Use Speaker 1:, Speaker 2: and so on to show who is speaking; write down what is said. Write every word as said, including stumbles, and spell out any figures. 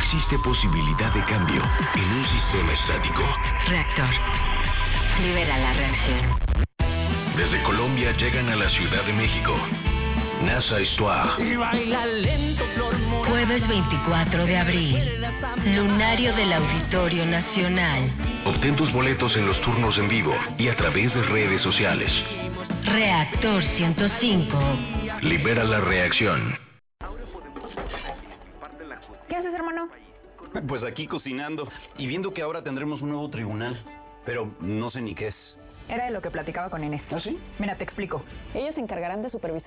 Speaker 1: existe posibilidad de cambio en un sistema estático.
Speaker 2: Reactor. Libera la reacción.
Speaker 1: Desde Colombia llegan a la Ciudad de México. NASA Histoire.
Speaker 2: Jueves veinticuatro de abril. Lunario del Auditorio Nacional.
Speaker 1: Obtén tus boletos en los turnos en vivo y a través de redes sociales.
Speaker 2: Reactor ciento cinco.
Speaker 1: Libera la reacción.
Speaker 3: ¿Qué haces, hermano?
Speaker 4: Pues aquí cocinando y viendo que ahora tendremos un nuevo tribunal, pero no sé ni qué es.
Speaker 3: Era de lo que platicaba con Inés.
Speaker 4: ¿Ah, sí?
Speaker 3: Mira, te explico. Ellos se encargarán de supervisar